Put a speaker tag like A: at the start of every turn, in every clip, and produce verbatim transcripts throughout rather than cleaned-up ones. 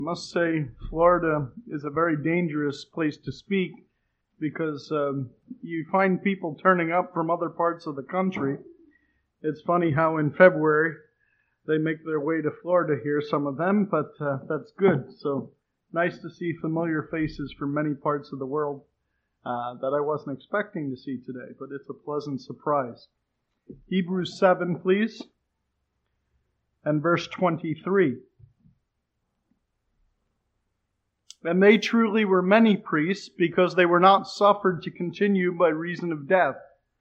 A: I must say, Florida is a very dangerous place to speak because um, you find people turning up from other parts of the country. It's funny how in February they make their way to Florida here, some of them, but uh, that's good. So nice to see familiar faces from many parts of the world uh, that I wasn't expecting to see today, but it's a pleasant surprise. Hebrews seven, please, and verse twenty-three. And they truly were many priests, because they were not suffered to continue by reason of death.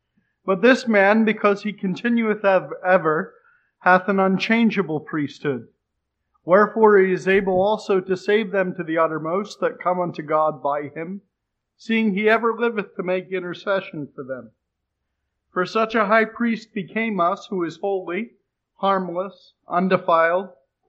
A: But this man, because he continueth ever, hath an unchangeable priesthood. Wherefore he is able also to save them to the uttermost that come unto God by him, seeing he ever liveth to make intercession for them. For such a high priest became us, who is holy, harmless, undefiled,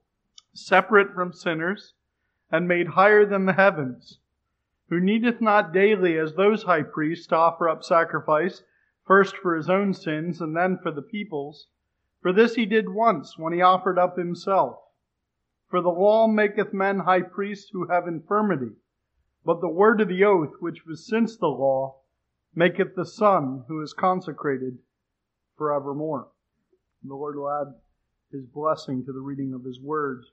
A: separate from sinners, and made higher than the heavens, who needeth not daily, as those high priests, to offer up sacrifice, first for his own sins, and then for the people's. For this he did once, when he offered up himself. For the law maketh men high priests who have infirmity, but the word of the oath, which was since the law, maketh the Son, who is consecrated forevermore. The Lord will add his blessing to the reading of his word.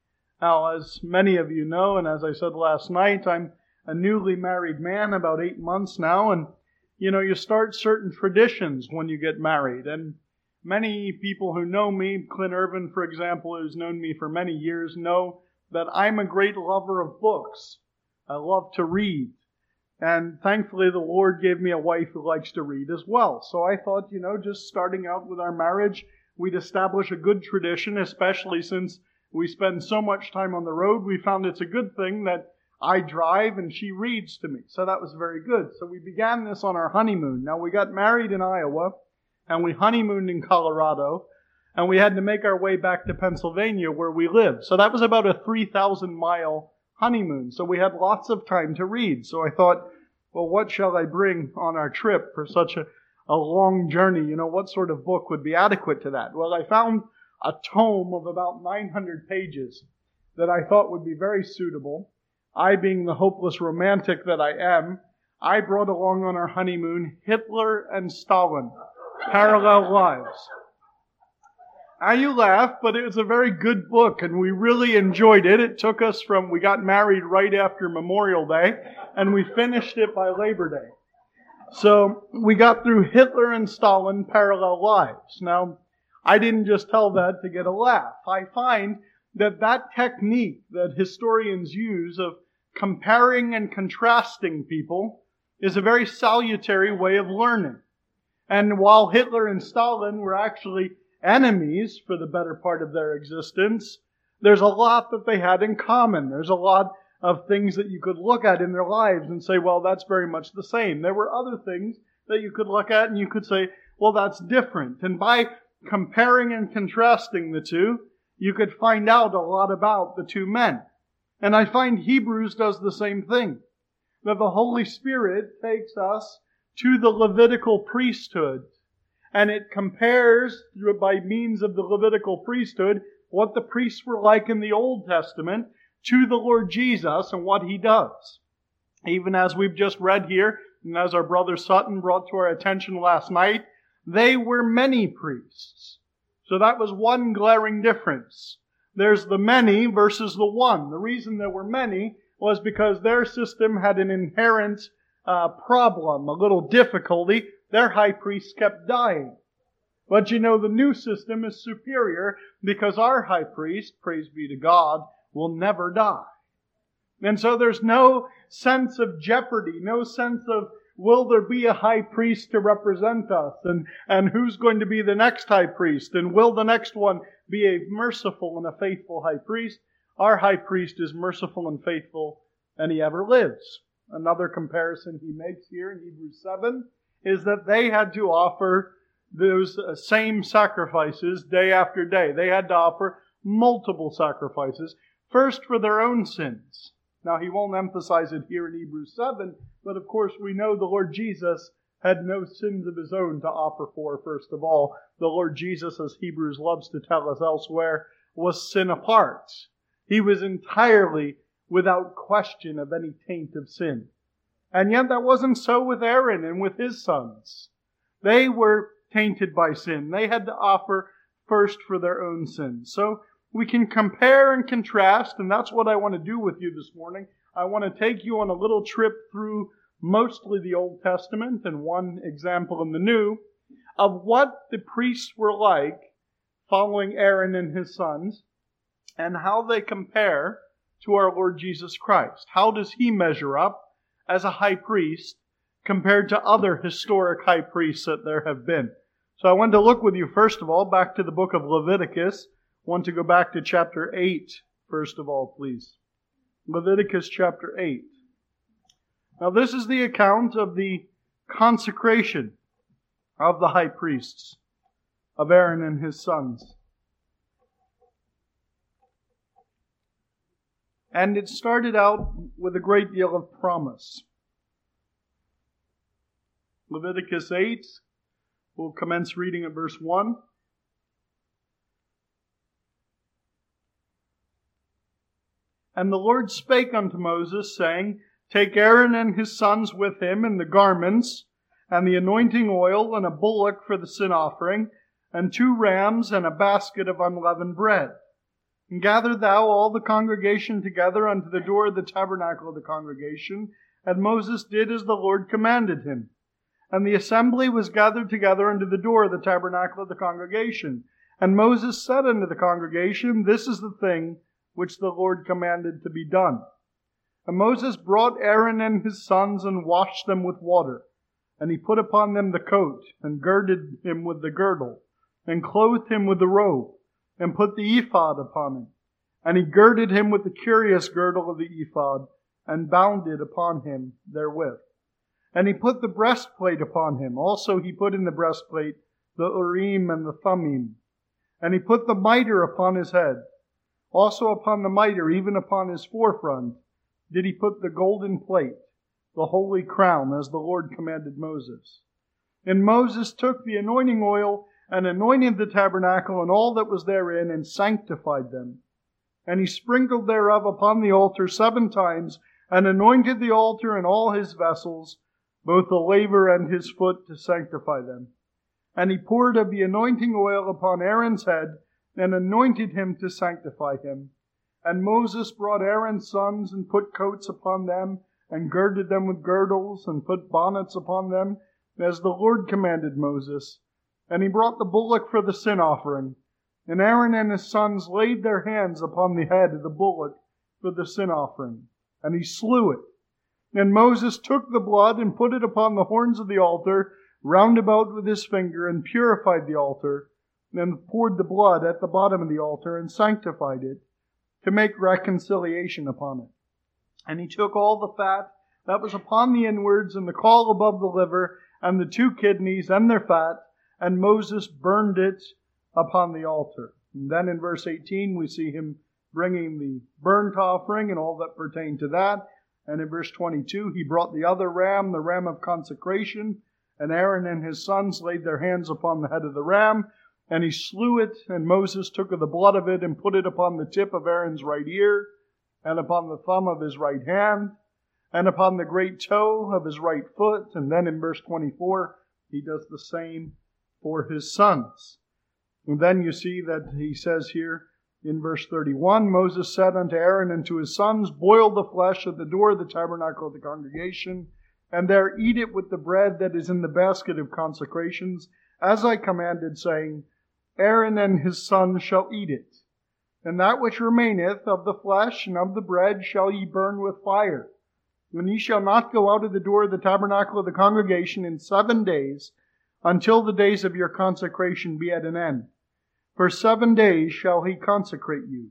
A: Now, as many of you know, and as I said last night, I'm a newly married man, about eight months now, and, you know, you start certain traditions when you get married. And many people who know me, Clint Irvin, for example, who's known me for many years, know that I'm a great lover of books. I love to read. And thankfully, the Lord gave me a wife who likes to read as well. So I thought, you know, just starting out with our marriage, we'd establish a good tradition, especially since we spend so much time on the road. We found it's a good thing that I drive and she reads to me. So that was very good. So we began this on our honeymoon. Now, we got married in Iowa and we honeymooned in Colorado, and we had to make our way back to Pennsylvania where we live. So that was about a three thousand mile honeymoon. So we had lots of time to read. So I thought, well, what shall I bring on our trip for such a, a long journey? You know, what sort of book would be adequate to that? Well, I found a tome of about nine hundred pages that I thought would be very suitable. I, being the hopeless romantic that I am, I brought along on our honeymoon Hitler and Stalin, Parallel Lives. Now you laugh, but it was a very good book, and we really enjoyed it. It took us from, we got married right after Memorial Day, and we finished it by Labor Day. So we got through Hitler and Stalin, Parallel Lives. Now, I didn't just tell that to get a laugh. I find that that technique that historians use of comparing and contrasting people is a very salutary way of learning. And while Hitler and Stalin were actually enemies for the better part of their existence, there's a lot that they had in common. There's a lot of things that you could look at in their lives and say, well, that's very much the same. There were other things that you could look at and you could say, well, that's different. And by comparing and contrasting the two, you could find out a lot about the two men. And I find Hebrews does the same thing. That the Holy Spirit takes us to the Levitical priesthood, and it compares, by means of the Levitical priesthood, what the priests were like in the Old Testament to the Lord Jesus and what He does. Even as we've just read here, and as our brother Sutton brought to our attention last night, they were many priests. So that was one glaring difference. There's the many versus the one. The reason there were many was because their system had an inherent uh, problem, a little difficulty. Their high priests kept dying. But you know, the new system is superior because our high priest, praise be to God, will never die. And so there's no sense of jeopardy, no sense of will there be a high priest to represent us? And, and who's going to be the next high priest? And will the next one be a merciful and a faithful high priest? Our high priest is merciful and faithful, and he ever lives. Another comparison he makes here in Hebrews seven is that they had to offer those same sacrifices day after day. They had to offer multiple sacrifices, first for their own sins. Now, he won't emphasize it here in Hebrews seven, but of course we know the Lord Jesus had no sins of His own to offer for, first of all. The Lord Jesus, as Hebrews loves to tell us elsewhere, was sin apart. He was entirely without question of any taint of sin. And yet that wasn't so with Aaron and with his sons. They were tainted by sin. They had to offer first for their own sins. So we can compare and contrast, and that's what I want to do with you this morning. I want to take you on a little trip through mostly the Old Testament and one example in the New of what the priests were like following Aaron and his sons and how they compare to our Lord Jesus Christ. How does He measure up as a high priest compared to other historic high priests that there have been? So I wanted to look with you, first of all, back to the book of Leviticus. I want to go back to chapter eight, first of all, please. Leviticus chapter eight. Now this is the account of the consecration of the high priests, of Aaron and his sons. And it started out with a great deal of promise. Leviticus eight, we'll commence reading at verse one. And the Lord spake unto Moses, saying, Take Aaron and his sons with him, and the garments, and the anointing oil, and a bullock for the sin offering, and two rams, and a basket of unleavened bread. And gather thou all the congregation together unto the door of the tabernacle of the congregation. And Moses did as the Lord commanded him. And the assembly was gathered together unto the door of the tabernacle of the congregation. And Moses said unto the congregation, This is the thing which the Lord commanded to be done. And Moses brought Aaron and his sons, and washed them with water. And he put upon them the coat, and girded him with the girdle, and clothed him with the robe, and put the ephod upon him. And he girded him with the curious girdle of the ephod, and bound it upon him therewith. And he put the breastplate upon him. Also he put in the breastplate the Urim and the Thummim. And he put the mitre upon his head. Also upon the mitre, even upon his forefront, did he put the golden plate, the holy crown, as the Lord commanded Moses. And Moses took the anointing oil, and anointed the tabernacle and all that was therein, and sanctified them. And he sprinkled thereof upon the altar seven times, and anointed the altar and all his vessels, both the laver and his foot, to sanctify them. And he poured of the anointing oil upon Aaron's head, and anointed him to sanctify him. And Moses brought Aaron's sons, and put coats upon them, and girded them with girdles, and put bonnets upon them, as the Lord commanded Moses. And he brought the bullock for the sin offering. And Aaron and his sons laid their hands upon the head of the bullock for the sin offering. And he slew it. And Moses took the blood, and put it upon the horns of the altar, round about with his finger, and purified the altar, and poured the blood at the bottom of the altar, and sanctified it, to make reconciliation upon it. And he took all the fat that was upon the inwards, and the caul above the liver, and the two kidneys, and their fat, and Moses burned it upon the altar. And then in verse eighteen we see him bringing the burnt offering and all that pertained to that. And in verse twenty-two he brought the other ram, the ram of consecration, and Aaron and his sons laid their hands upon the head of the ram, and he slew it, and Moses took of the blood of it, and put it upon the tip of Aaron's right ear, and upon the thumb of his right hand, and upon the great toe of his right foot. And then in verse twenty-four, he does the same for his sons. And then you see that he says here in verse thirty-one, Moses said unto Aaron and to his sons, Boil the flesh at the door of the tabernacle of the congregation, and there eat it with the bread that is in the basket of consecrations, as I commanded, saying, Aaron and his sons shall eat it. And that which remaineth of the flesh and of the bread shall ye burn with fire. And ye shall not go out of the door of the tabernacle of the congregation in seven days, until the days of your consecration be at an end. For seven days shall he consecrate you,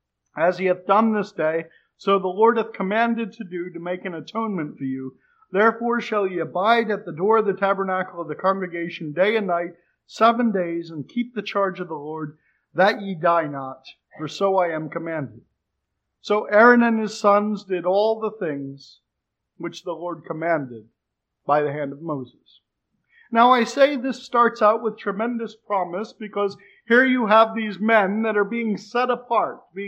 A: as he hath done this day, so the Lord hath commanded to do, to make an atonement for you. Therefore shall ye abide at the door of the tabernacle of the congregation day and night, seven days, and keep the charge of the Lord, that ye die not, for so I am commanded. So Aaron and his sons did all the things which the Lord commanded by the hand of Moses. Now I say this starts out with tremendous promise, because here you have these men that are being set apart, being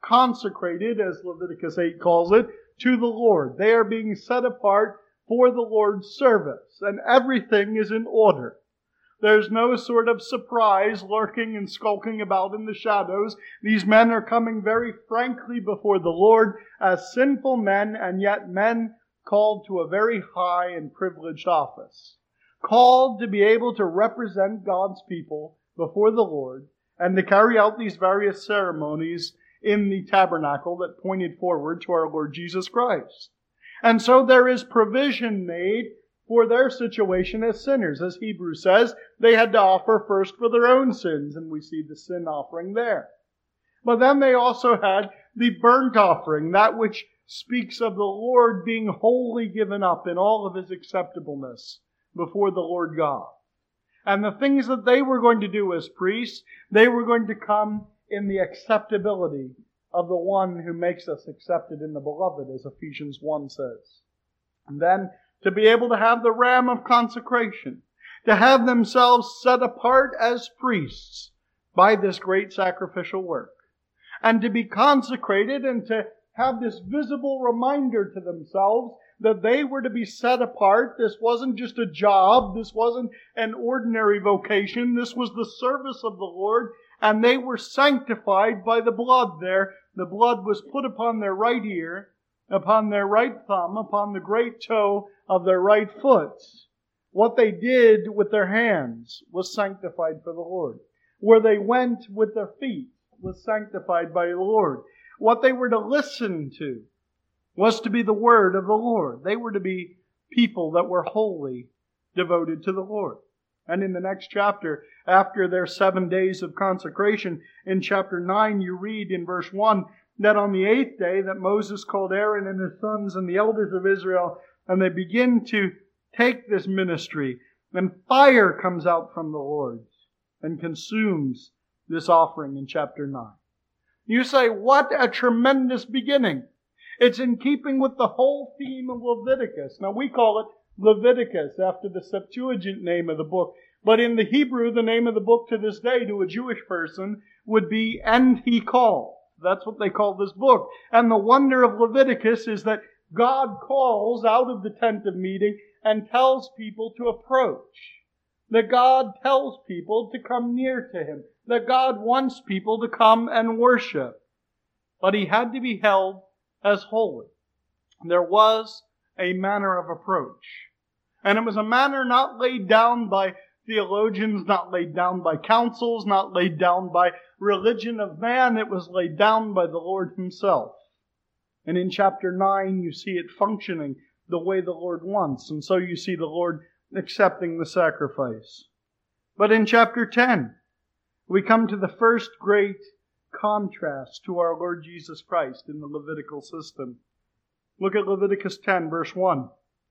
A: consecrated, as Leviticus eight calls it, to the Lord. They are being set apart for the Lord's service, and everything is in order. There's no sort of surprise lurking and skulking about in the shadows. These men are coming very frankly before the Lord as sinful men, and yet men called to a very high and privileged office. Called to be able to represent God's people before the Lord and to carry out these various ceremonies in the tabernacle that pointed forward to our Lord Jesus Christ. And so there is provision made for their situation as sinners. As Hebrews says, they had to offer first for their own sins, and we see the sin offering there. But then they also had the burnt offering, that which speaks of the Lord being wholly given up in all of His acceptableness before the Lord God. And the things that they were going to do as priests, they were going to come in the acceptability of the one who makes us accepted in the beloved, as Ephesians one says. And then to be able to have the ram of consecration, to have themselves set apart as priests by this great sacrificial work, and to be consecrated and to have this visible reminder to themselves that they were to be set apart. This wasn't just a job. This wasn't an ordinary vocation. This was the service of the Lord, and they were sanctified by the blood there. The blood was put upon their right ear, upon their right thumb, upon the great toe of their right foot. What they did with their hands was sanctified for the Lord. Where they went with their feet was sanctified by the Lord. What they were to listen to was to be the word of the Lord. They were to be people that were wholly devoted to the Lord. And in the next chapter, after their seven days of consecration, in chapter nine, you read in verse one, that on the eighth day that Moses called Aaron and his sons and the elders of Israel, and they begin to take this ministry, and fire comes out from the Lord and consumes this offering in chapter nine. You say, what a tremendous beginning. It's in keeping with the whole theme of Leviticus. Now we call it Leviticus after the Septuagint name of the book. But in the Hebrew, the name of the book to this day to a Jewish person would be And He Called. That's what they call this book. And the wonder of Leviticus is that God calls out of the tent of meeting and tells people to approach. That God tells people to come near to Him. That God wants people to come and worship. But He had to be held as holy. There was a manner of approach. And it was a manner not laid down by theologians, not laid down by councils, not laid down by religion of man. It was laid down by the Lord Himself. And in chapter nine, you see it functioning the way the Lord wants. And so you see the Lord accepting the sacrifice. But in chapter ten, we come to the first great contrast to our Lord Jesus Christ in the Levitical system. Look at Leviticus ten, verse one.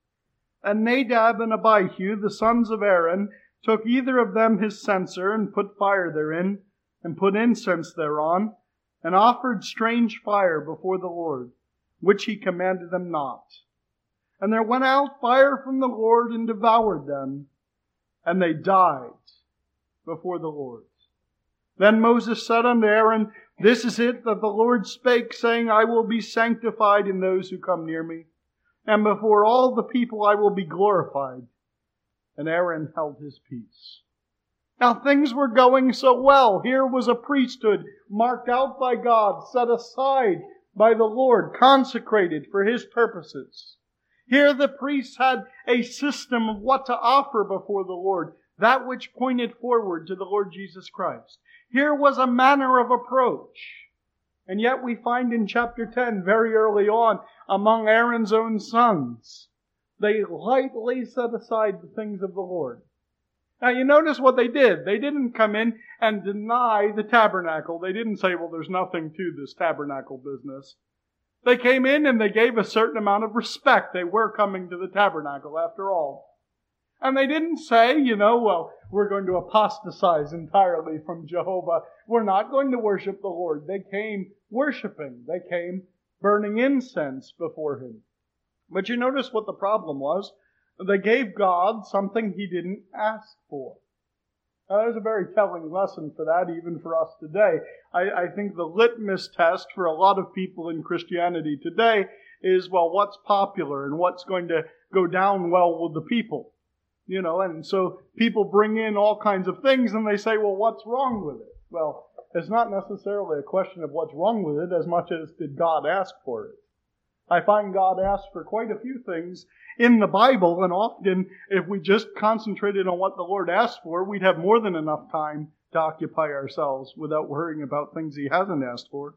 A: And Nadab and Abihu, the sons of Aaron, took either of them his censer, and put fire therein, and put incense thereon, and offered strange fire before the Lord, which He commanded them not. And there went out fire from the Lord, and devoured them, and they died before the Lord. Then Moses said unto Aaron, This is it that the Lord spake, saying, I will be sanctified in those who come near me, and before all the people I will be glorified. And Aaron held his peace. Now things were going so well. Here was a priesthood marked out by God, set aside by the Lord, consecrated for His purposes. Here the priests had a system of what to offer before the Lord, that which pointed forward to the Lord Jesus Christ. Here was a manner of approach. And yet we find in chapter ten, very early on, among Aaron's own sons, they lightly set aside the things of the Lord. Now you notice what they did. They didn't come in and deny the tabernacle. They didn't say, well, there's nothing to this tabernacle business. They came in and they gave a certain amount of respect. They were coming to the tabernacle after all. And they didn't say, you know, well, we're going to apostatize entirely from Jehovah. We're not going to worship the Lord. They came worshiping. They came burning incense before Him. But you notice what the problem was. They gave God something He didn't ask for. Now, there's a very telling lesson for that, even for us today. I, I think the litmus test for a lot of people in Christianity today is, well, what's popular and what's going to go down well with the people. You know, and so people bring in all kinds of things and they say, well, what's wrong with it? Well, it's not necessarily a question of what's wrong with it as much as did God ask for it. I find God asks for quite a few things in the Bible, and often if we just concentrated on what the Lord asked for, we'd have more than enough time to occupy ourselves without worrying about things He hasn't asked for.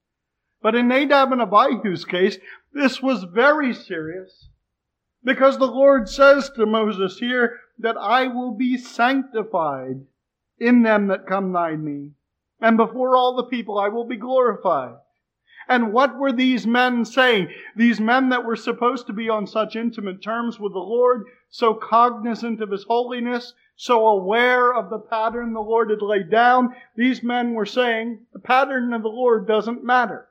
A: But in Nadab and Abihu's case, this was very serious, because the Lord says to Moses here that I will be sanctified in them that come nigh me, and before all the people I will be glorified. And what were these men saying? These men that were supposed to be on such intimate terms with the Lord, so cognizant of His holiness, so aware of the pattern the Lord had laid down, these men were saying, the pattern of the Lord doesn't matter.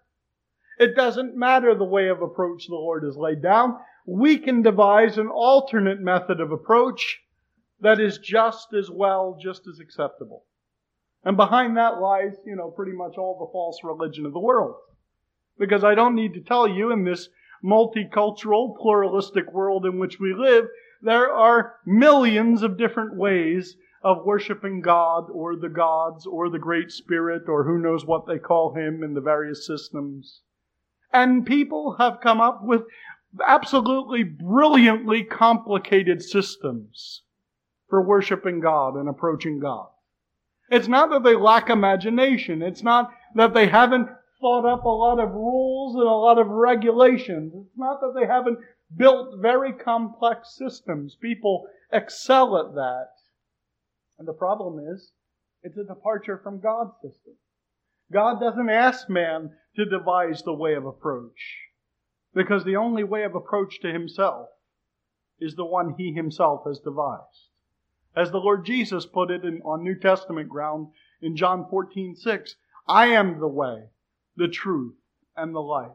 A: It doesn't matter the way of approach the Lord has laid down. We can devise an alternate method of approach that is just as well, just as acceptable. And behind that lies, you know, pretty much all the false religion of the world. Because I don't need to tell you, in this multicultural, pluralistic world in which we live, there are millions of different ways of worshiping God or the gods or the Great Spirit or who knows what they call Him in the various systems. And people have come up with absolutely brilliantly complicated systems for worshiping God and approaching God. It's not that they lack imagination. It's not that they haven't thought up a lot of rules and a lot of regulations. It's not that they haven't built very complex systems. People excel at that. And the problem is, it's a departure from God's system. God doesn't ask man to devise the way of approach, because the only way of approach to Himself is the one He Himself has devised. As the Lord Jesus put it in, on New Testament ground in John fourteen six, I am the way, the truth, and the life.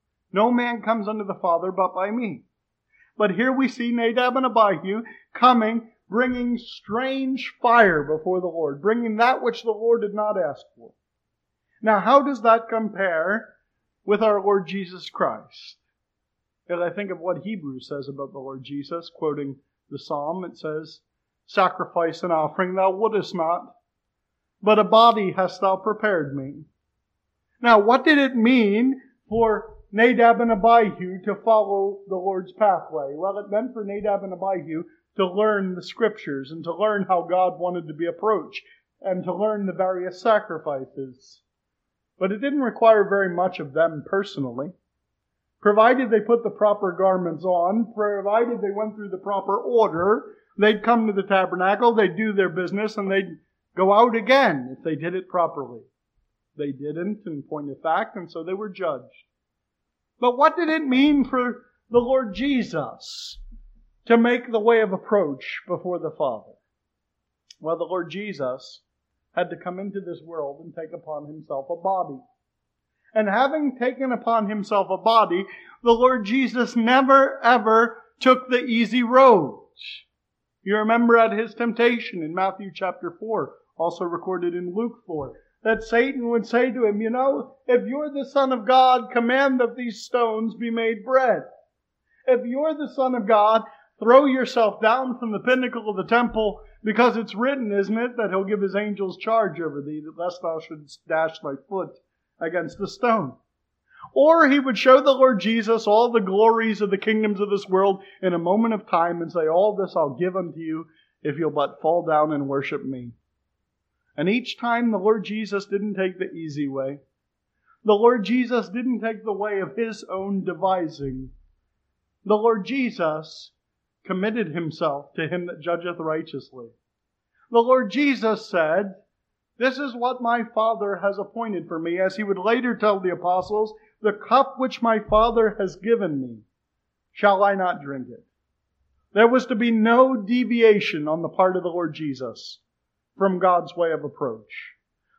A: No man comes unto the Father but by me. But here we see Nadab and Abihu coming, bringing strange fire before the Lord, bringing that which the Lord did not ask for. Now, how does that compare with our Lord Jesus Christ? As I think of what Hebrews says about the Lord Jesus, quoting the Psalm, it says, sacrifice and offering thou wouldest not, but a body hast thou prepared me. Now, what did it mean for Nadab and Abihu to follow the Lord's pathway? Well, it meant for Nadab and Abihu to learn the Scriptures and to learn how God wanted to be approached and to learn the various sacrifices. But it didn't require very much of them personally. Provided they put the proper garments on, provided they went through the proper order, they'd come to the tabernacle, they'd do their business, and they'd go out again if they did it properly. They didn't, in point of fact, and so they were judged. But what did it mean for the Lord Jesus to make the way of approach before the Father? Well, the Lord Jesus had to come into this world and take upon Himself a body. And having taken upon Himself a body, the Lord Jesus never ever took the easy road. You remember at His temptation in Matthew chapter four, also recorded in Luke four, that Satan would say to Him, you know, if you're the Son of God, command that these stones be made bread. If you're the Son of God, throw yourself down from the pinnacle of the temple, because it's written, isn't it, that He'll give His angels charge over thee, that lest thou shouldst dash thy foot against a stone. Or He would show the Lord Jesus all the glories of the kingdoms of this world in a moment of time and say, all this I'll give unto you if you'll but fall down and worship me. And each time the Lord Jesus didn't take the easy way. The Lord Jesus didn't take the way of His own devising. The Lord Jesus committed Himself to Him that judgeth righteously. The Lord Jesus said, this is what my Father has appointed for me, as He would later tell the apostles, the cup which my Father has given me, shall I not drink it? There was to be no deviation on the part of the Lord Jesus from God's way of approach.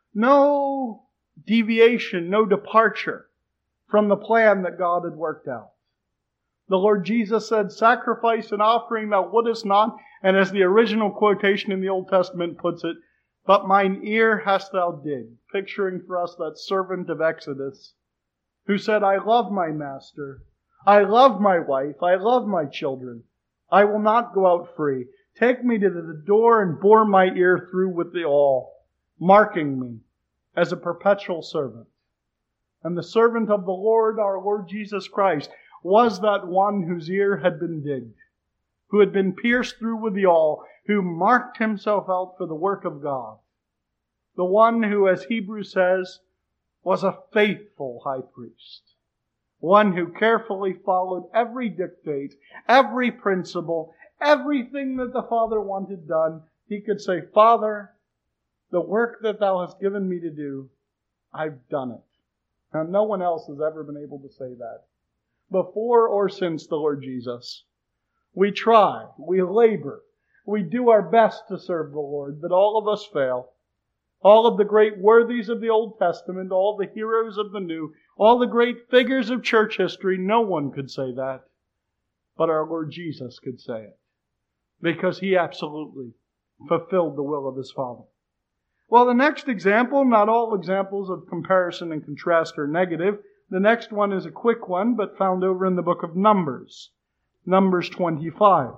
A: No deviation, no departure from the plan that God had worked out. The Lord Jesus said, sacrifice and offering thou wouldest not, and as the original quotation in the Old Testament puts it, But mine ear hast thou digged, picturing for us that servant of Exodus who said, I love my master, I love my wife, I love my children. I will not go out free. Take me to the door and bore my ear through with the awl, marking me as a perpetual servant. And the servant of the Lord, our Lord Jesus Christ, was that one whose ear had been digged, who had been pierced through with the awl, who marked himself out for the work of God. The one who, as Hebrews says, was a faithful high priest. One who carefully followed every dictate, every principle, everything that the Father wanted done. He could say, Father, the work that thou hast given me to do, I've done it. Now, no one else has ever been able to say that, before or since the Lord Jesus. We try, we labor, we do our best to serve the Lord, but all of us fail. All of the great worthies of the Old Testament, all the heroes of the New, all the great figures of church history, no one could say that. But our Lord Jesus could say it, because He absolutely fulfilled the will of His Father. Well, the next example, not all examples of comparison and contrast are negative. The next one is a quick one, but found over in the book of Numbers. Numbers twenty-five.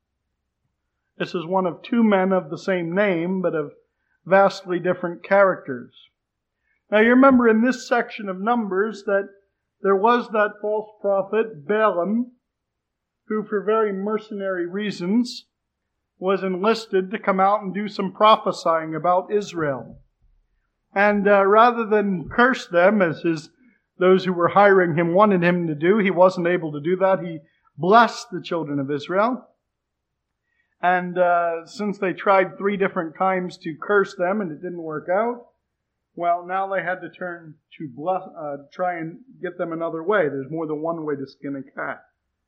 A: This is one of two men of the same name, but of vastly different characters. Now you remember in this section of Numbers that there was that false prophet, Balaam, who for very mercenary reasons was enlisted to come out and do some prophesying about Israel. And uh, rather than curse them, as his those who were hiring him wanted him to do, he wasn't able to do that. He blessed the children of Israel. And uh, since they tried three different times to curse them and it didn't work out, well, now they had to turn to bless, uh, try and get them another way. There's more than one way to skin a cat.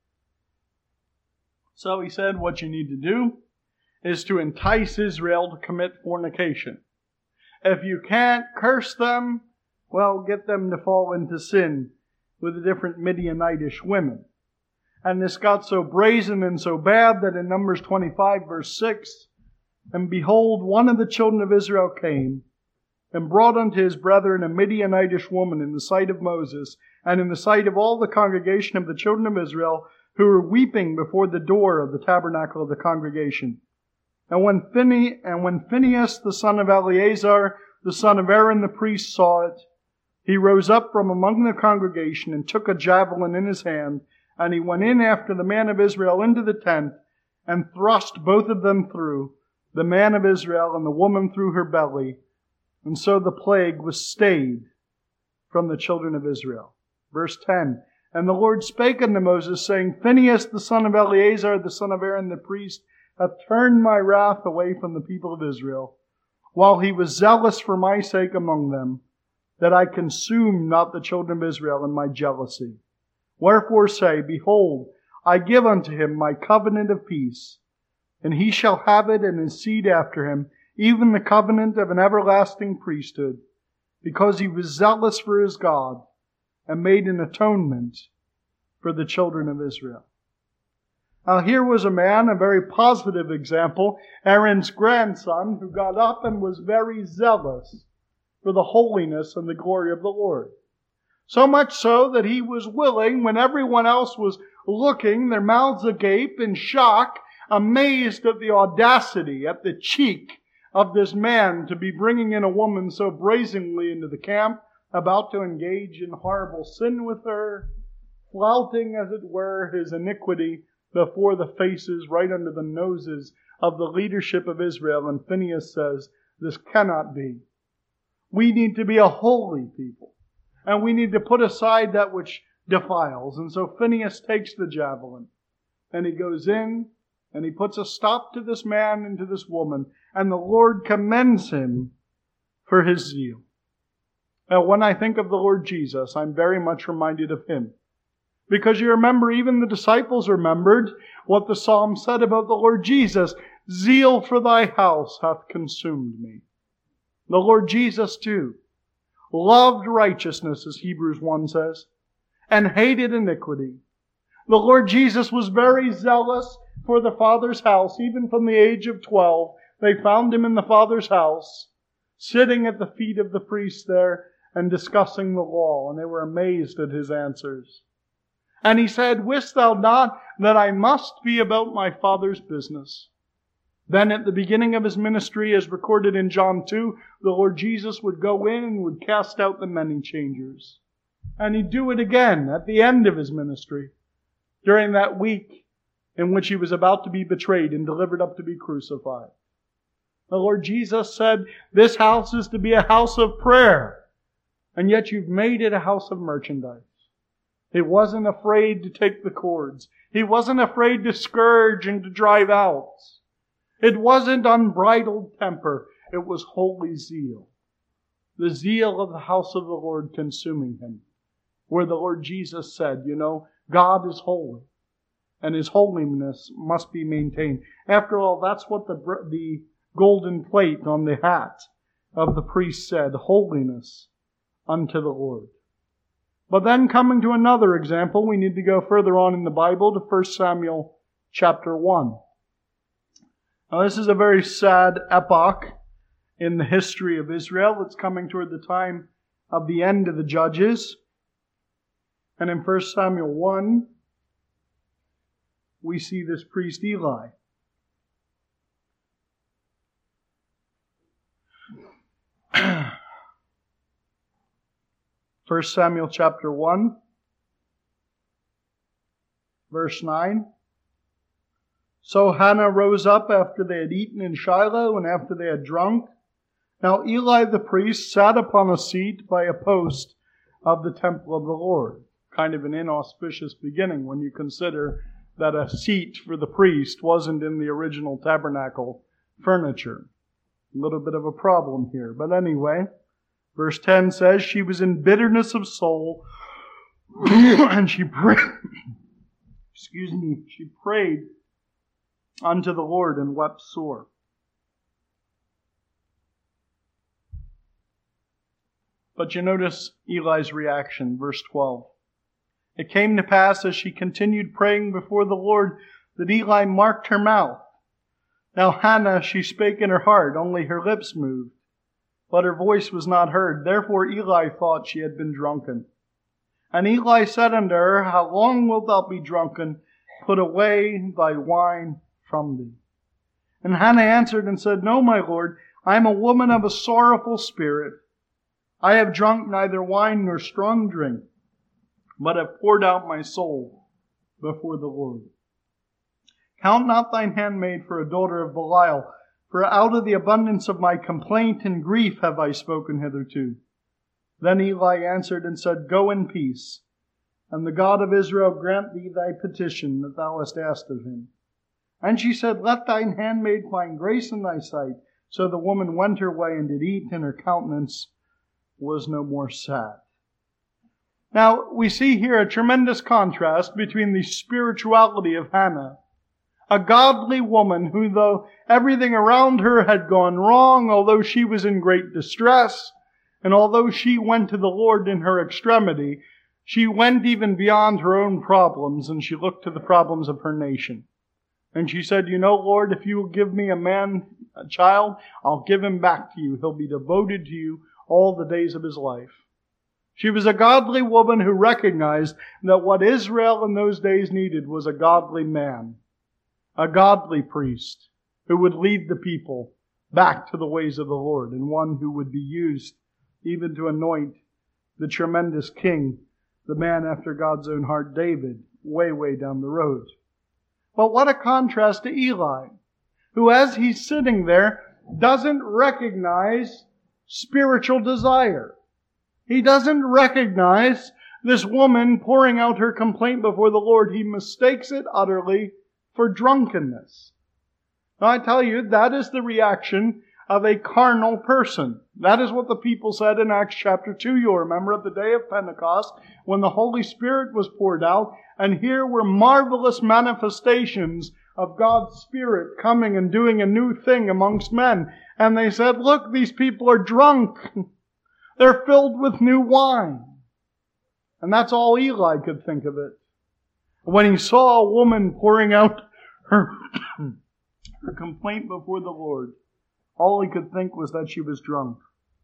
A: So he said, what you need to do is to entice Israel to commit fornication. If you can't curse them, well, get them to fall into sin with the different Midianitish women. And this got so brazen and so bad that in Numbers twenty-five, verse six, and behold, one of the children of Israel came and brought unto his brethren a Midianitish woman in the sight of Moses and in the sight of all the congregation of the children of Israel, who were weeping before the door of the tabernacle of the congregation. And when, Phine- and when Phinehas, the son of Eleazar, the son of Aaron the priest, saw it, he rose up from among the congregation and took a javelin in his hand, and he went in after the man of Israel into the tent and thrust both of them through, the man of Israel and the woman through her belly. And so the plague was stayed from the children of Israel. Verse ten, and the Lord spake unto Moses, saying, Phinehas, the son of Eleazar, the son of Aaron the priest, hath turned my wrath away from the people of Israel, while he was zealous for my sake among them, that I consume not the children of Israel in my jealousy. Wherefore say, behold, I give unto him my covenant of peace, and he shall have it and his seed after him, even the covenant of an everlasting priesthood, because he was zealous for his God, and made an atonement for the children of Israel. Now here was a man, a very positive example, Aaron's grandson, who got up and was very zealous for the holiness and the glory of the Lord. So much so that he was willing, when everyone else was looking, their mouths agape in shock, amazed at the audacity, at the cheek of this man to be bringing in a woman so brazenly into the camp, about to engage in horrible sin with her, flouting, as it were, his iniquity before the faces, right under the noses of the leadership of Israel. And Phinehas says, this cannot be. We need to be a holy people. And we need to put aside that which defiles. And so Phinehas takes the javelin. And he goes in and he puts a stop to this man and to this woman. And the Lord commends him for his zeal. Now, when I think of the Lord Jesus, I'm very much reminded of him. Because you remember, even the disciples remembered what the psalm said about the Lord Jesus. Zeal for thy house hath consumed me. The Lord Jesus, too, loved righteousness, as Hebrews one says, and hated iniquity. The Lord Jesus was very zealous for the Father's house, even from the age of twelve. They found him in the Father's house, sitting at the feet of the priest there and discussing the law, and they were amazed at his answers. And he said, "Wist thou not that I must be about my Father's business?" Then at the beginning of his ministry, as recorded in John two, the Lord Jesus would go in and would cast out the money changers. And he'd do it again at the end of his ministry, during that week in which he was about to be betrayed and delivered up to be crucified. The Lord Jesus said, "This house is to be a house of prayer, and yet you've made it a house of merchandise." He wasn't afraid to take the cords. He wasn't afraid to scourge and to drive out. It wasn't unbridled temper. It was holy zeal. The zeal of the house of the Lord consuming him. Where the Lord Jesus said, you know, God is holy, and His holiness must be maintained. After all, that's what the, the golden plate on the hat of the priest said, holiness unto the Lord. But then coming to another example, we need to go further on in the Bible to First Samuel chapter one. Now this is a very sad epoch in the history of Israel. It's coming toward the time of the end of the Judges. And in First Samuel one, we see this priest Eli. First Samuel chapter one, verse nine. So Hannah rose up after they had eaten in Shiloh and after they had drunk. Now Eli the priest sat upon a seat by a post of the temple of the Lord. Kind of an inauspicious beginning when you consider that a seat for the priest wasn't in the original tabernacle furniture. A little bit of a problem here. But anyway, verse ten says, she was in bitterness of soul, and she prayed, excuse me, she prayed unto the Lord and wept sore. But you notice Eli's reaction, verse twelve. It came to pass as she continued praying before the Lord that Eli marked her mouth. Now Hannah, she spake in her heart, only her lips moved, but her voice was not heard. Therefore Eli thought she had been drunken. And Eli said unto her, how long wilt thou be drunken? Put away thy wine from thee. And Hannah answered and said, No, my Lord, I am a woman of a sorrowful spirit. I have drunk neither wine nor strong drink, but have poured out my soul before the Lord. Count not thine handmaid for a daughter of Belial, for out of the abundance of my complaint and grief have I spoken hitherto. Then Eli answered and said, Go in peace, and the God of Israel grant thee thy petition that thou hast asked of him. And she said, Let thine handmaid find grace in thy sight. So the woman went her way and did eat, and her countenance was no more sad. Now, we see here a tremendous contrast between the spirituality of Hannah, a godly woman who, though everything around her had gone wrong, although she was in great distress, and although she went to the Lord in her extremity, she went even beyond her own problems, and she looked to the problems of her nation. And she said, You know, Lord, if you will give me a man, a child, I'll give him back to you. He'll be devoted to you all the days of his life. She was a godly woman who recognized that what Israel in those days needed was a godly man, a godly priest who would lead the people back to the ways of the Lord, and one who would be used even to anoint the tremendous king, the man after God's own heart, David, way, way down the road. But what a contrast to Eli, who as he's sitting there doesn't recognize spiritual desire. He doesn't recognize this woman pouring out her complaint before the Lord. He mistakes it utterly for drunkenness. Now I tell you, that is the reaction of a carnal person. That is what the people said in Acts chapter two. You'll remember at the day of Pentecost when the Holy Spirit was poured out, and here were marvelous manifestations of God's Spirit coming and doing a new thing amongst men. And they said, Look, these people are drunk. They're filled with new wine. And that's all Eli could think of it. When he saw a woman pouring out her, her complaint before the Lord, All he could think was that she was drunk.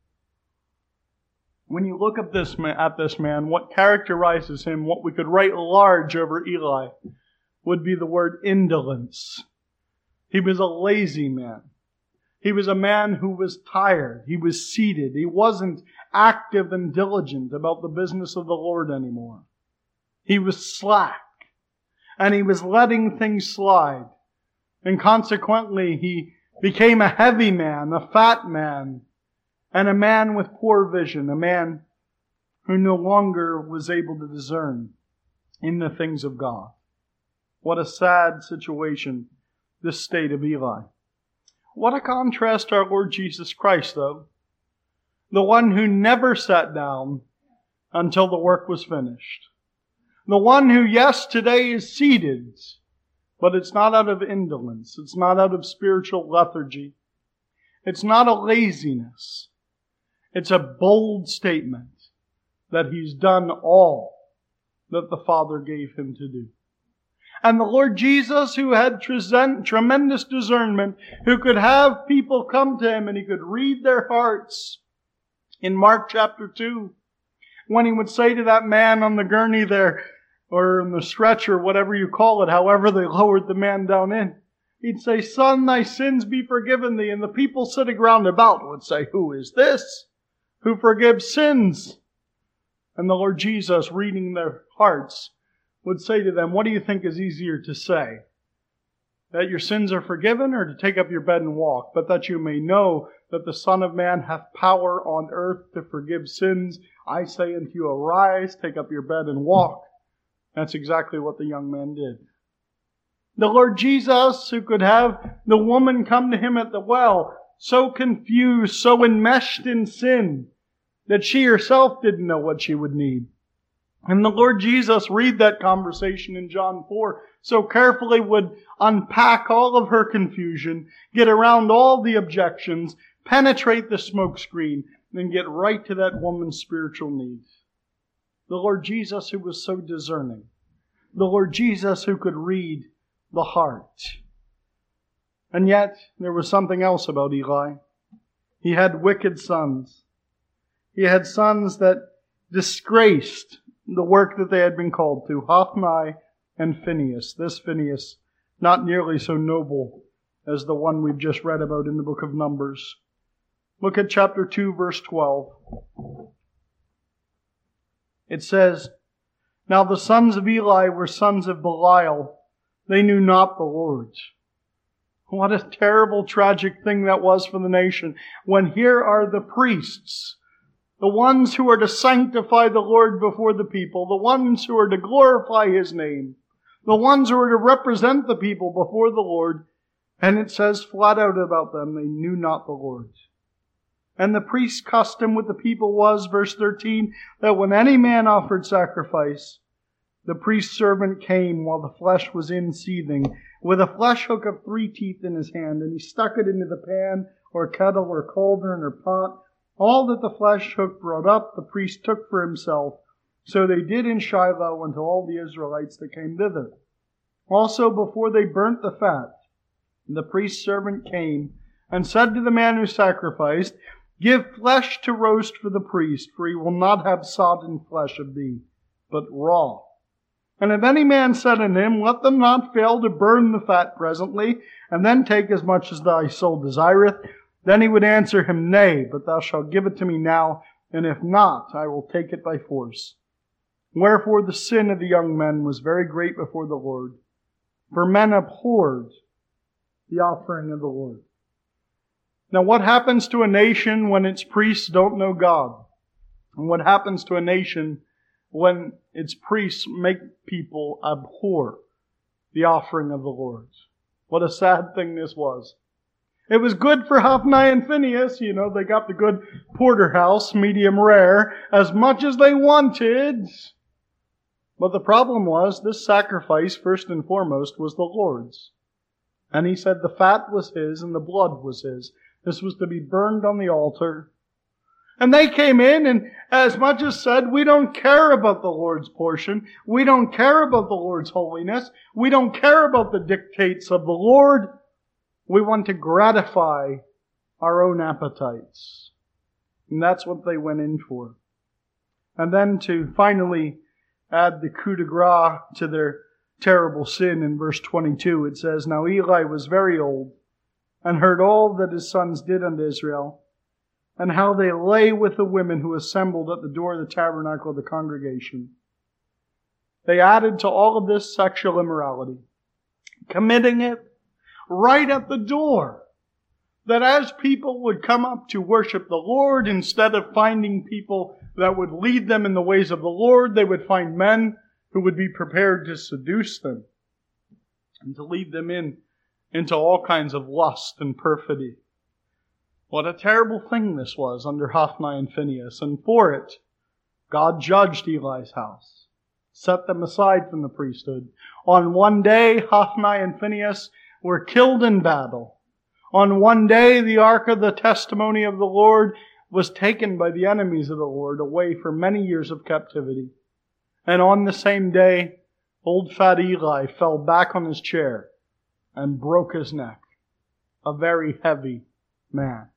A: When you look at this man, at this man, what characterizes him, what we could write large over Eli, would be the word indolence. He was a lazy man. He was a man who was tired. He was seated. He wasn't active and diligent about the business of the Lord anymore. He was slack. And he was letting things slide. And consequently, he became a heavy man, a fat man, and a man with poor vision, a man who no longer was able to discern in the things of God. What a sad situation, this state of Eli. What a contrast to our Lord Jesus Christ, though. The one who never sat down until the work was finished. The one who, yes, today is seated, but it's not out of indolence. It's not out of spiritual lethargy. It's not a laziness. It's a bold statement that He's done all that the Father gave Him to do. And the Lord Jesus, who had tremendous discernment, who could have people come to Him and He could read their hearts, in Mark chapter two, when He would say to that man on the gurney there, or in the stretcher, whatever you call it, however they lowered the man down in, He'd say, "Son, thy sins be forgiven thee." And the people sitting round about would say, "Who is this who forgives sins?" And the Lord Jesus, reading their hearts, would say to them, "What do you think is easier to say? That your sins are forgiven, or to take up your bed and walk? But that you may know that the Son of Man hath power on earth to forgive sins, I say unto you, arise, take up your bed and walk." That's exactly what the young man did. The Lord Jesus, who could have the woman come to Him at the well, so confused, so enmeshed in sin, that she herself didn't know what she would need. And the Lord Jesus, read that conversation in John four, so carefully would unpack all of her confusion, get around all the objections, penetrate the smokescreen, and get right to that woman's spiritual needs. The Lord Jesus, who was so discerning. The Lord Jesus, who could read the heart. And yet, there was something else about Eli. He had wicked sons. He had sons that disgraced the work that they had been called to, Hophni and Phinehas. This Phinehas, not nearly so noble as the one we've just read about in the book of Numbers. Look at chapter two, verse twelve. It says, "Now the sons of Eli were sons of Belial. They knew not the Lord." What a terrible, tragic thing that was for the nation, when here are the priests, the ones who are to sanctify the Lord before the people, the ones who are to glorify His name, the ones who are to represent the people before the Lord, and it says flat out about them, they knew not the Lord. And the priest's custom with the people was, verse thirteen, that when any man offered sacrifice, the priest's servant came while the flesh was in seething, with a flesh hook of three teeth in his hand, and he stuck it into the pan, or kettle, or cauldron, or pot. All that the flesh hook brought up, the priest took for himself. So they did in Shiloh unto all the Israelites that came thither. Also, before they burnt the fat, the priest's servant came and said to the man who sacrificed, "Give flesh to roast for the priest, for he will not have sodden flesh of thee, but raw. And if any man said unto him, Let them not fail to burn the fat presently, and then take as much as thy soul desireth, then he would answer him, Nay, but thou shalt give it to me now, and if not, I will take it by force. Wherefore the sin of the young men was very great before the Lord, for men abhorred the offering of the Lord." Now what happens to a nation when its priests don't know God? And what happens to a nation when its priests make people abhor the offering of the Lord? What a sad thing this was. It was good for Hophni and Phinehas. You know, they got the good porterhouse, medium rare, as much as they wanted. But the problem was, this sacrifice, first and foremost, was the Lord's. And He said the fat was His and the blood was His. This was to be burned on the altar. And they came in and as much as said, we don't care about the Lord's portion. We don't care about the Lord's holiness. We don't care about the dictates of the Lord. We want to gratify our own appetites. And that's what they went in for. And then to finally add the coup de grace to their terrible sin in verse twenty-two, it says, Now Eli was very old, and heard all that his sons did unto Israel, and how they lay with the women who assembled at the door of the tabernacle of the congregation. They added to all of this sexual immorality, committing it right at the door. That as people would come up to worship the Lord, instead of finding people that would lead them in the ways of the Lord, they would find men who would be prepared to seduce them and to lead them in into all kinds of lust and perfidy. What a terrible thing this was under Hophni and Phinehas, and for it, God judged Eli's house, set them aside from the priesthood. On one day, Hophni and Phinehas were killed in battle. On one day, the ark of the testimony of the Lord was taken by the enemies of the Lord away for many years of captivity. And on the same day, old fat Eli fell back on his chair and broke his neck. A very heavy man.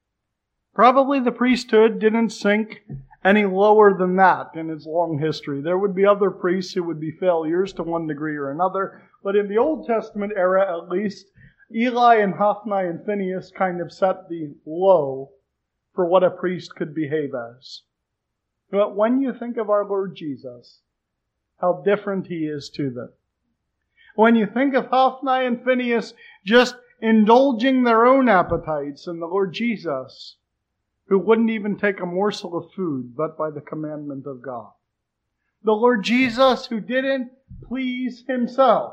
A: Probably the priesthood didn't sink any lower than that in its long history. There would be other priests who would be failures to one degree or another, but in the Old Testament era at least, Eli and Hophni and Phinehas kind of set the low for what a priest could behave as. But when you think of our Lord Jesus, how different He is to them. When you think of Hophni and Phinehas just indulging their own appetites, and the Lord Jesus, who wouldn't even take a morsel of food but by the commandment of God. The Lord Jesus who didn't please Himself.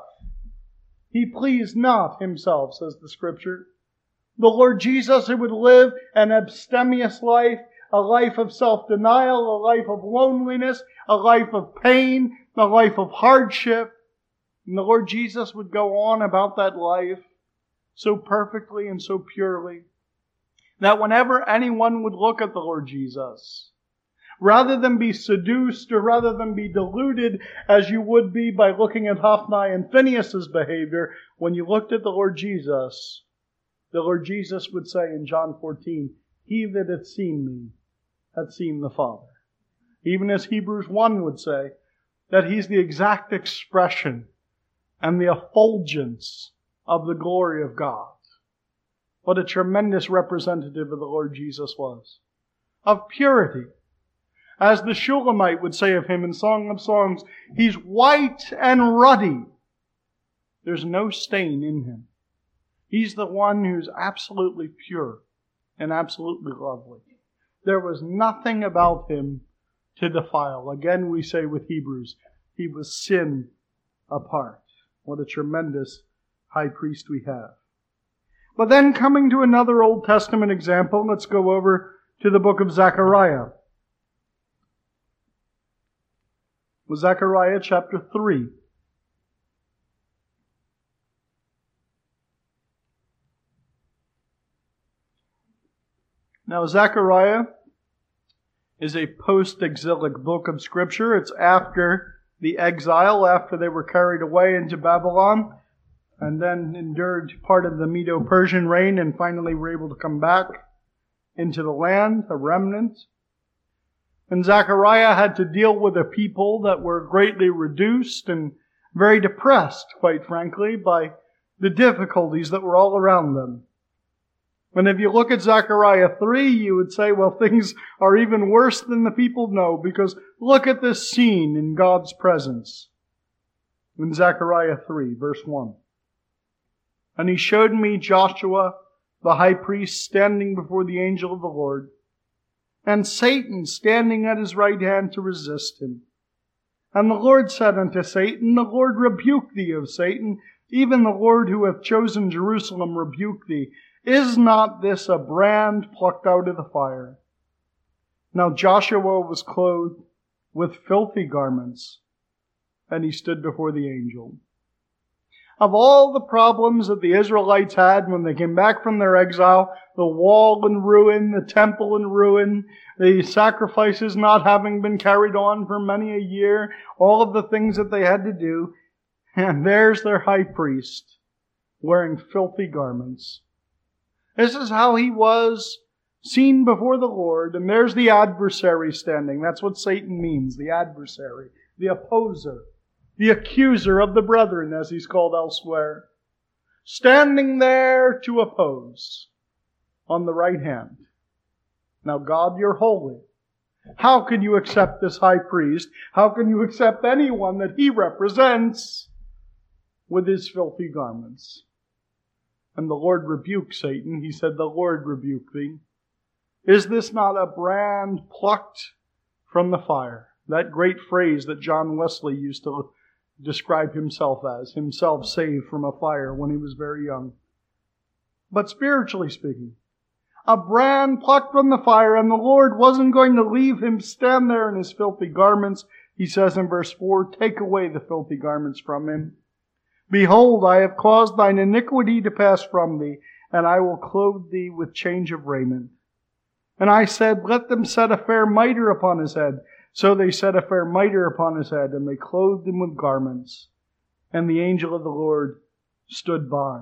A: He pleased not Himself, says the Scripture. The Lord Jesus who would live an abstemious life, a life of self-denial, a life of loneliness, a life of pain, a life of hardship. And the Lord Jesus would go on about that life so perfectly and so purely that whenever anyone would look at the Lord Jesus, rather than be seduced or rather than be deluded as you would be by looking at Hophni and Phinehas' behavior, when you looked at the Lord Jesus, the Lord Jesus would say in John fourteen, He that hath seen me hath seen the Father. Even as Hebrews one would say, that He's the exact expression and the effulgence of the glory of God. What a tremendous representative of the Lord Jesus was. Of purity. As the Shulamite would say of Him in Song of Songs, He's white and ruddy. There's no stain in Him. He's the one who's absolutely pure and absolutely lovely. There was nothing about Him to defile. Again, we say with Hebrews, He was sin apart. What a tremendous high priest we have. But then coming to another Old Testament example, let's go over to the book of Zechariah. Zechariah chapter three. Now Zechariah is a post-exilic book of Scripture. It's after the exile, after they were carried away into Babylon, and then endured part of the Medo-Persian reign, and finally were able to come back into the land, a remnant. And Zechariah had to deal with a people that were greatly reduced and very depressed, quite frankly, by the difficulties that were all around them. And if you look at Zechariah three, you would say, well, things are even worse than the people know, because look at this scene in God's presence. In Zechariah three, verse one. And He showed me Joshua, the high priest, standing before the angel of the Lord, and Satan standing at his right hand to resist him. And the Lord said unto Satan, The Lord rebuke thee, O Satan, even the Lord who hath chosen Jerusalem rebuke thee. Is not this a brand plucked out of the fire? Now Joshua was clothed with filthy garments, and he stood before the angel. Of all the problems that the Israelites had when they came back from their exile, the wall in ruin, the temple in ruin, the sacrifices not having been carried on for many a year, all of the things that they had to do, and there's their high priest wearing filthy garments. This is how he was seen before the Lord. And there's the adversary standing. That's what Satan means, the adversary, the opposer, the accuser of the brethren, as he's called elsewhere. Standing there to oppose on the right hand. Now, God, you're holy. How can you accept this high priest? How can you accept anyone that he represents with his filthy garments? And the Lord rebuked Satan. He said, the Lord rebuke thee. Is this not a brand plucked from the fire? That great phrase that John Wesley used to describe himself as, himself saved from a fire when he was very young. But spiritually speaking, a brand plucked from the fire, and the Lord wasn't going to leave him stand there in his filthy garments. He says in verse four, take away the filthy garments from him. Behold, I have caused thine iniquity to pass from thee, and I will clothe thee with change of raiment. And I said, let them set a fair mitre upon his head. So they set a fair mitre upon his head, and they clothed him with garments. And the angel of the Lord stood by.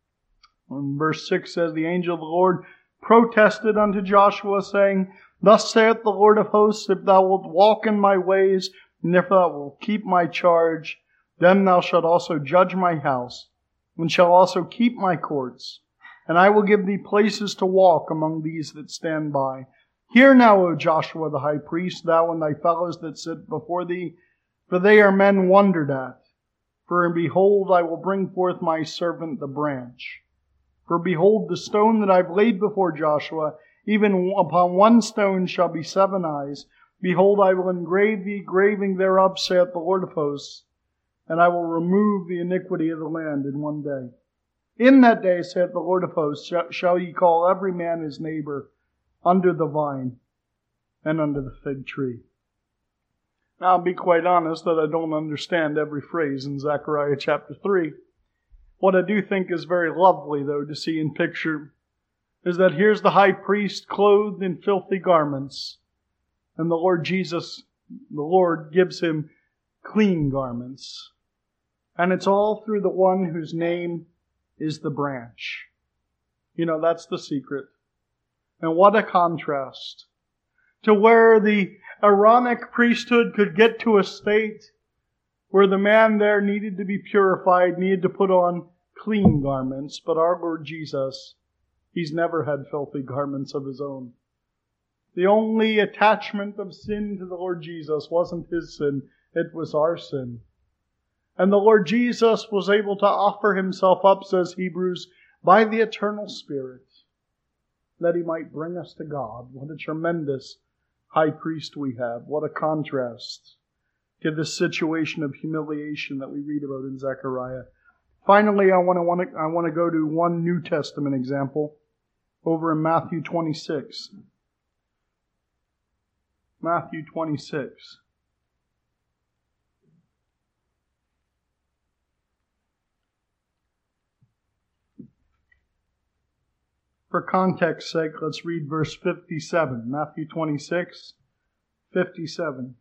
A: And verse six says, the angel of the Lord protested unto Joshua, saying, thus saith the Lord of hosts, if thou wilt walk in my ways, and if thou wilt keep my charge, then thou shalt also judge my house, and shalt also keep my courts. And I will give thee places to walk among these that stand by. Hear now, O Joshua the high priest, thou and thy fellows that sit before thee, for they are men wondered at. For behold, I will bring forth my servant the branch. For behold, the stone that I've laid before Joshua, even upon one stone shall be seven eyes. Behold, I will engrave the engraving thereof, saith the Lord of hosts, and I will remove the iniquity of the land in one day. In that day, saith the Lord of hosts, shall ye call every man his neighbor under the vine and under the fig tree. Now, I'll be quite honest that I don't understand every phrase in Zechariah chapter three. What I do think is very lovely, though, to see in picture is that here's the high priest clothed in filthy garments, and the Lord Jesus, the Lord, gives him clean garments. And it's all through the one whose name is the branch. You know, that's the secret. And what a contrast to where the Aaronic priesthood could get to a state where the man there needed to be purified, needed to put on clean garments. But our Lord Jesus, He's never had filthy garments of His own. The only attachment of sin to the Lord Jesus wasn't His sin, it was our sin. And the Lord Jesus was able to offer Himself up, says Hebrews, by the eternal Spirit, that He might bring us to God. What a tremendous high priest we have. What a contrast to this situation of humiliation that we read about in Zechariah. Finally, I want to, want to, I want to go to one New Testament example over in Matthew twenty-six. Matthew twenty-six. For context sake, let's read verse fifty-seven. Matthew twenty-six, fifty-seven.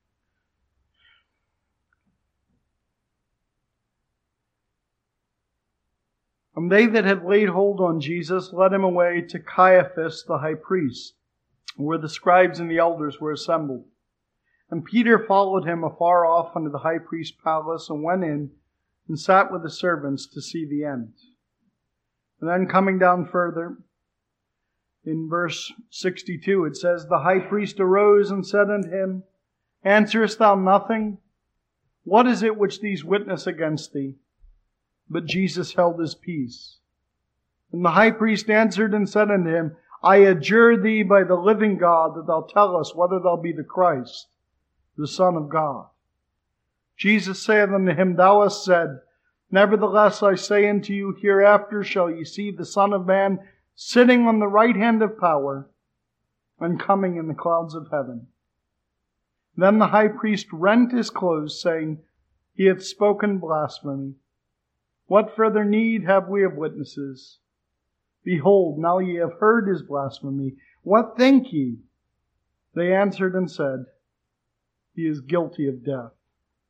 A: And they that had laid hold on Jesus led him away to Caiaphas the high priest, where the scribes and the elders were assembled. And Peter followed him afar off unto the high priest's palace, and went in, and sat with the servants to see the end. And then coming down further, in verse sixty-two, it says, the high priest arose and said unto him, answerest thou nothing? What is it which these witness against thee? But Jesus held his peace. And the high priest answered and said unto him, I adjure thee by the living God that thou tell us whether thou be the Christ, the Son of God. Jesus saith unto him, thou hast said, nevertheless I say unto you, hereafter shall ye see the Son of Man sitting on the right hand of power, and coming in the clouds of heaven. Then the high priest rent his clothes, saying, He hath spoken blasphemy. What further need have we of witnesses? Behold, now ye have heard his blasphemy. What think ye? They answered and said, He is guilty of death.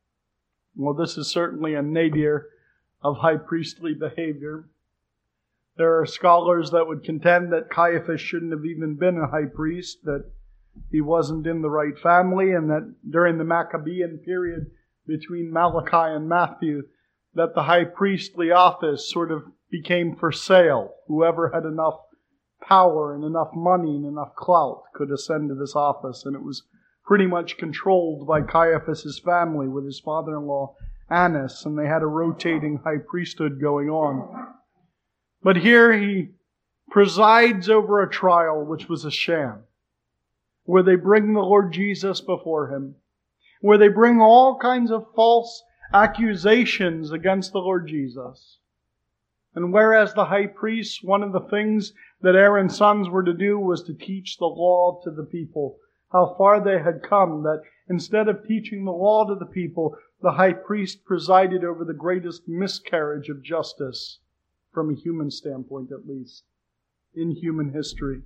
A: Well, this is certainly a nadir of high priestly behavior. There are scholars that would contend that Caiaphas shouldn't have even been a high priest, that he wasn't in the right family, and that during the Maccabean period between Malachi and Matthew, that the high priestly office sort of became for sale. Whoever had enough power and enough money and enough clout could ascend to this office, and it was pretty much controlled by Caiaphas' family with his father-in-law Annas, and they had a rotating high priesthood going on. But here he presides over a trial which was a sham, where they bring the Lord Jesus before him, where they bring all kinds of false accusations against the Lord Jesus. And whereas the high priest, one of the things that Aaron's sons were to do was to teach the law to the people, how far they had come, that instead of teaching the law to the people, the high priest presided over the greatest miscarriage of justice, from a human standpoint at least, in human history.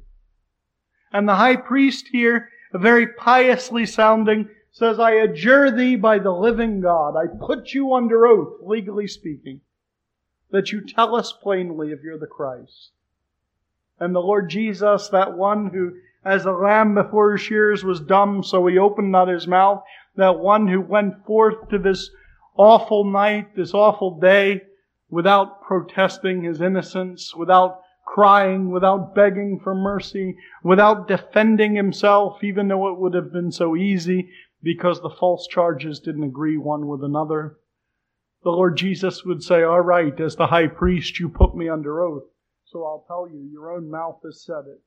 A: And the high priest here, very piously sounding, says, I adjure thee by the living God, I put you under oath, legally speaking, that you tell us plainly if you're the Christ. And the Lord Jesus, that one who, as a lamb before his shears, was dumb, so he opened not his mouth, that one who went forth to this awful night, this awful day, without protesting his innocence, without crying, without begging for mercy, without defending himself, even though it would have been so easy, because the false charges didn't agree one with another. The Lord Jesus would say, all right, as the high priest, you put me under oath, so I'll tell you, your own mouth has said it.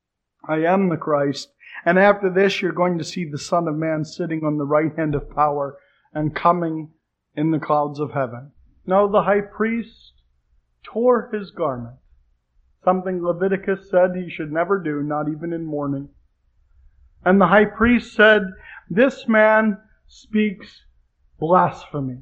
A: I am the Christ, and after this you're going to see the Son of Man sitting on the right hand of power and coming in the clouds of heaven. No, the high priest tore his garment, something Leviticus said he should never do, not even in mourning. And the high priest said, this man speaks blasphemy.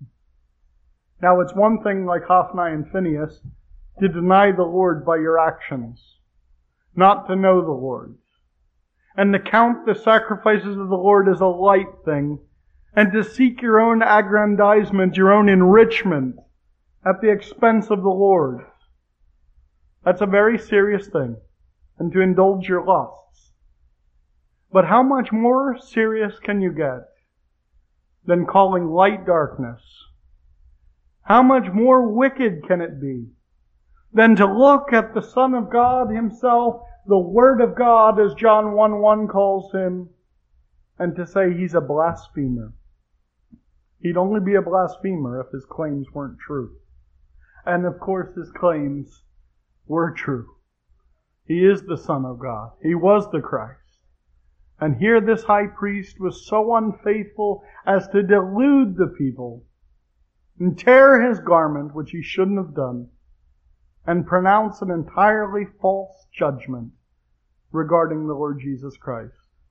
A: Now it's one thing, like Hophni and Phinehas, to deny the Lord by your actions, not to know the Lord, and to count the sacrifices of the Lord as a light thing, and to seek your own aggrandizement, your own enrichment at the expense of the Lord. That's a very serious thing, and to indulge your lusts. But how much more serious can you get than calling light darkness? How much more wicked can it be than to look at the Son of God himself, the Word of God, as John one one calls him, and to say he's a blasphemer? He'd only be a blasphemer if his claims weren't true. And of course his claims were true. He is the Son of God. He was the Christ. And here this high priest was so unfaithful as to delude the people and tear his garment, which he shouldn't have done, and pronounce an entirely false judgment regarding the Lord Jesus Christ.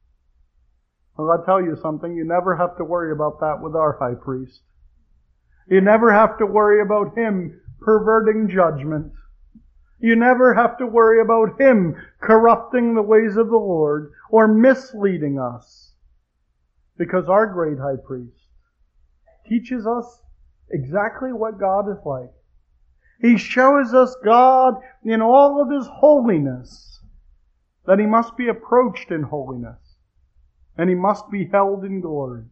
A: Well, I'll tell you something, you never have to worry about that with our high priest. You never have to worry about him perverting judgment. You never have to worry about him corrupting the ways of the Lord or misleading us. Because our great high priest teaches us exactly what God is like. He shows us God in all of His holiness, that He must be approached in holiness, and He must be held in glory.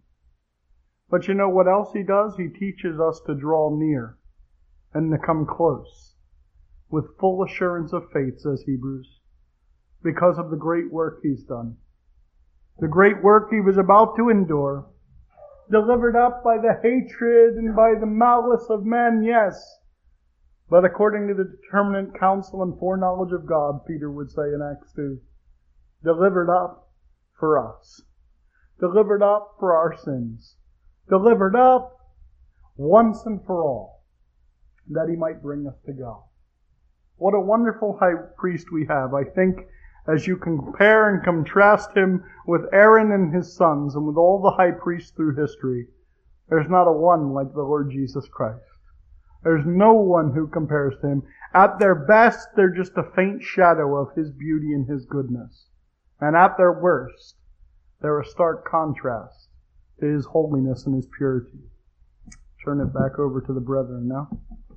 A: But you know what else He does? He teaches us to draw near and to come close with full assurance of faith, says Hebrews, because of the great work He's done. The great work He was about to endure, delivered up by the hatred and by the malice of men, yes, but according to the determinate counsel and foreknowledge of God, Peter would say in Acts two, delivered up for us, delivered up for our sins, delivered up once and for all, that He might bring us to God. What a wonderful high priest we have. I think as you compare and contrast him with Aaron and his sons and with all the high priests through history, there's not a one like the Lord Jesus Christ. There's no one who compares to Him. At their best, they're just a faint shadow of His beauty and His goodness. And at their worst, they're a stark contrast to His holiness and His purity. Turn it back over to the brethren now.